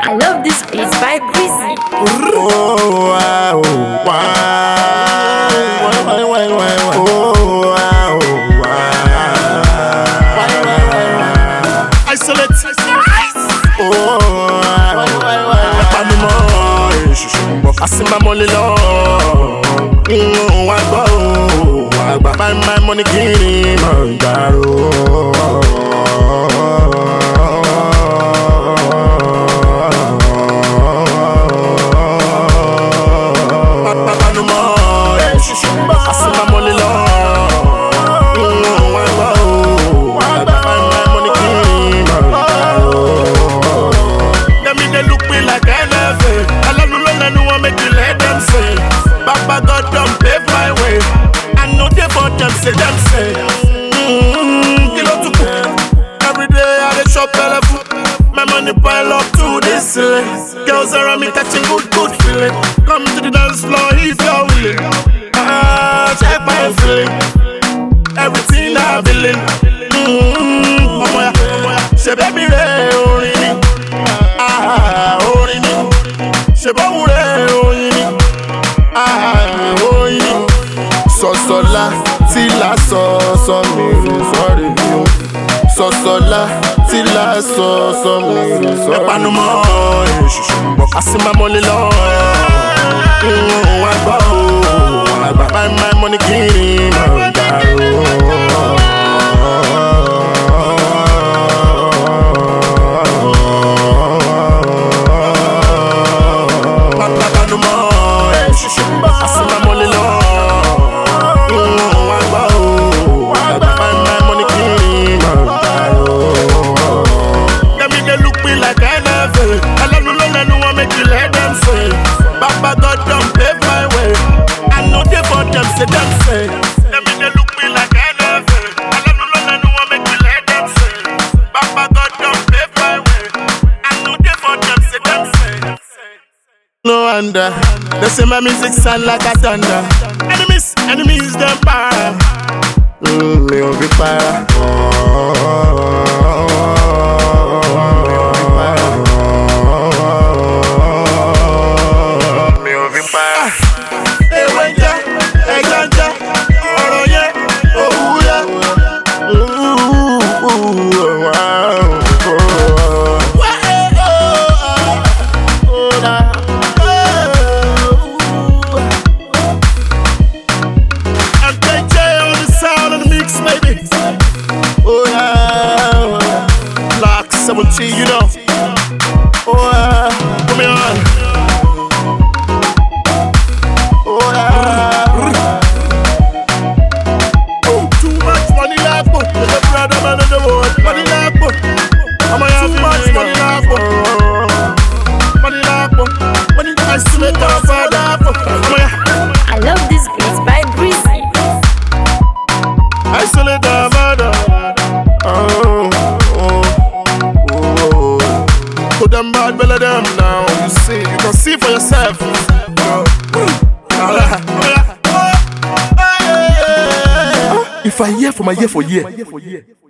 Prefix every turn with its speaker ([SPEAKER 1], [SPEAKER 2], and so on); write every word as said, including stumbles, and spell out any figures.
[SPEAKER 1] I love this beat by Breezy.
[SPEAKER 2] Oh, wow, wow. Why, why, why, why, why? Oh, wow, wow. Why, why, why, why? Isolate. Oh, wow, why, why, why? Panimo, Shishimbo. Asimba Molilo. Mm, Wagbo, Wagba. My, my money, Kini, Mangaro. Baba God don't pave my way. I know they for them say them say. Mm-hmm. Kilo to every day I dey shop telephone. My money pile up to this ceiling. Girls around me catching good good feeling. Come to the dance floor if you're willing. Ah, check my feeling. Everything I feeling. Mm-hmm. Oh my, oh my, she baby re orini. Ah, orini. She baby re orini. Ah, oyin, sọ̀sọ̀lá tí la sọ sọ mi rè sọ́rí o. Sọ̀sọ̀lá tí la sọ sọ mi rè sọ́rí o. Ẹ̀panumọ́ èṣùṣù ń bọ̀ àsìmámọ́lé lọ. Ìwọ̀n wá gbọ́ o, àgbà máa máa mọ́ ní kí n máa gbà o. Baba God don't pave my way. I know they for them say them say. Them in they look me like I never. I don't know no one make me let them say. Baba God don't pave my way. I know they for them say them say. No wonder they say my music sound like a thunder. Enemies, enemies them para. Mm, me on be para. seventeen, you know. Oh, yeah. Put me on. Oh, yeah. Oh, too much money left, but there's a brother man in the world. Money left, but I'm gonna have too much money left, but money left, but money I still make up for that.
[SPEAKER 1] I love this beat by Breezy.
[SPEAKER 2] I still let the mother. Oh. Put them bad belly them now. You see, you can see for yourself. If I hear for my year for year.